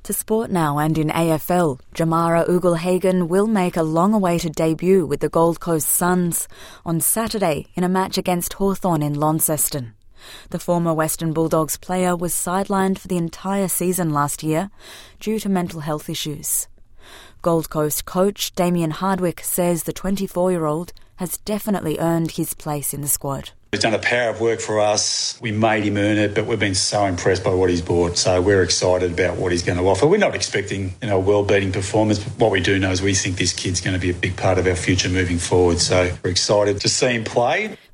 To sport now, and in AFL, Jamara Ugle-Hagan will make a long-awaited debut with the Gold Coast Suns on Saturday in a match against Hawthorn in Launceston. The former Western Bulldogs player was sidelined for the entire season last year due to mental health issues. Gold Coast coach Damien Hardwick says the 24-year-old has definitely earned his place in the squad. He's done a power of work for us. We made him earn it, but we've been so impressed by what he's brought. So we're excited about what he's going to offer. We're not expecting, a world-beating performance. But what we do know is we think this kid's going to be a big part of our future moving forward. So we're excited to see him play.